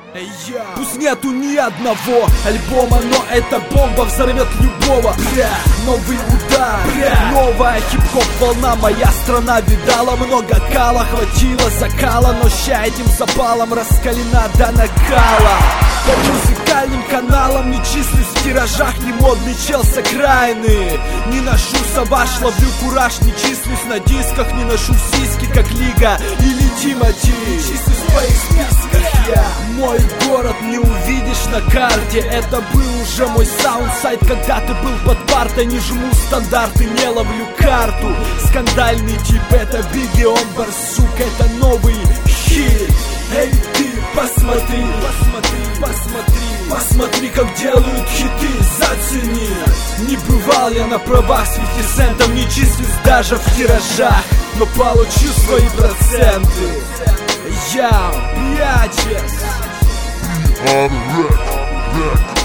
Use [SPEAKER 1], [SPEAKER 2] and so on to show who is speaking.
[SPEAKER 1] Пусть нету ни одного альбома, но эта бомба взорвет любого. Новый удар, новая хип-хоп волна. Моя страна видала много кала, хватило закала, но ща этим запалом раскалена до накала. По музыкальным каналам не числюсь в тиражах, не модный чел с окраины. Не ношу саваш, ловлю кураж, не числюсь на дисках, не ношу сиськи, как Лига или Тимати. Числюсь в твоих списках я. Мой город не увидишь на карте. Это был уже мой саундсайд, когда ты был под партой. Не жму стандарты, не ловлю карту. Скандальный тип, это Бигги, он барсук, это новый хит. Эй, ты посмотри, посмотри, как делают хиты, зацени. Не бывал я на правах с 50 центом, не числюсь даже в тиражах, но получу свои проценты. Я, bitches.